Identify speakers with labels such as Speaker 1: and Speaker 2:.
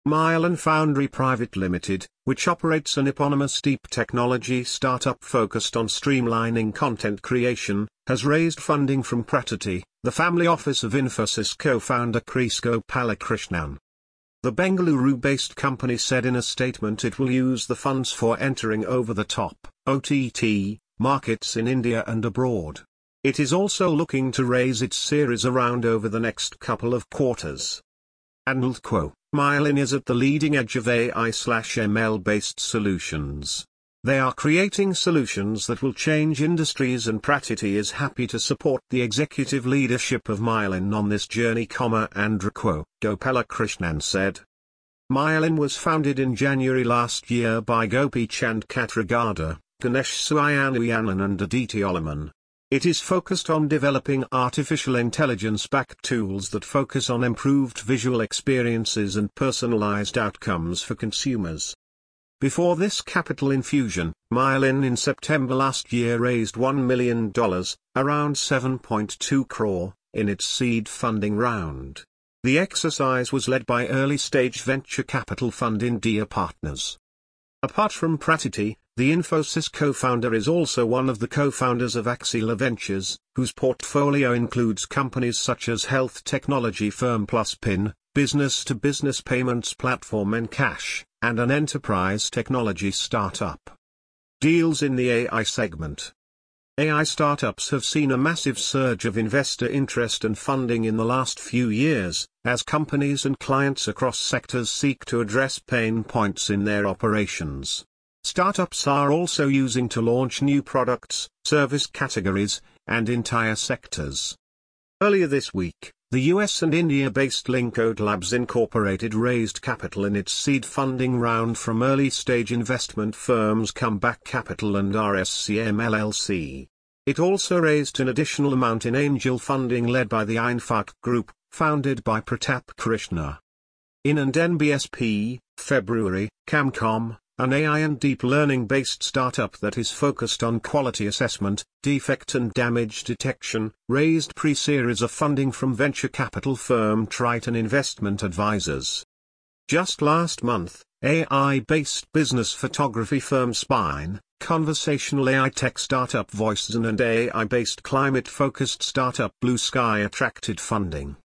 Speaker 1: Mylan Foundry Private Limited, which operates an eponymous deep technology startup focused on streamlining content creation, has raised funding from Pratity, the family office of Infosys co-founder Krish Gopalakrishnan. The Bengaluru-based company said in a statement it will use the funds for entering over-the-top OTT markets in India and abroad. It is also looking to raise its Series A round over the next couple of quarters. And quote, Mylan is at the leading edge of AI/ML-based solutions. They are creating solutions that will change industries, and Pratity is happy to support the executive leadership of Mylan on this journey, Andrew Gopalakrishnan said. Mylan was founded in January last year by Gopi Chand Katragada, Ganesh Suyanuyanan and Aditi Olaman. It is focused on developing artificial intelligence-backed tools that focus on improved visual experiences and personalized outcomes for consumers. Before this capital infusion, Mylan in September last year raised $1 million, around 7.2 crore, in its seed funding round. The exercise was led by early-stage venture capital fund India Partners. Apart from Pratity, the Infosys co-founder is also one of the co-founders of Axela Ventures, whose portfolio includes companies such as health technology firm Pluspin, business-to-business payments platform Encash, and an enterprise technology startup. Deals in the AI segment. AI startups have seen a massive surge of investor interest and funding in the last few years, as companies and clients across sectors seek to address pain points in their operations. Startups are also using to launch new products, service categories, and entire sectors. Earlier this week, the US and India-based Linkode Labs Incorporated raised capital in its seed funding round from early-stage investment firms Comeback Capital and RSCM LLC. It also raised an additional amount in angel funding led by the Infaq Group, founded by Pratap Krishna. In and NBSP, February, Camcom, an AI and deep learning-based startup that is focused on quality assessment, defect and damage detection, raised pre-series of funding from venture capital firm Triton Investment Advisors. Just last month, AI-based business photography firm Spine, conversational AI tech startup Voicezone and AI-based climate-focused startup Blue Sky attracted funding.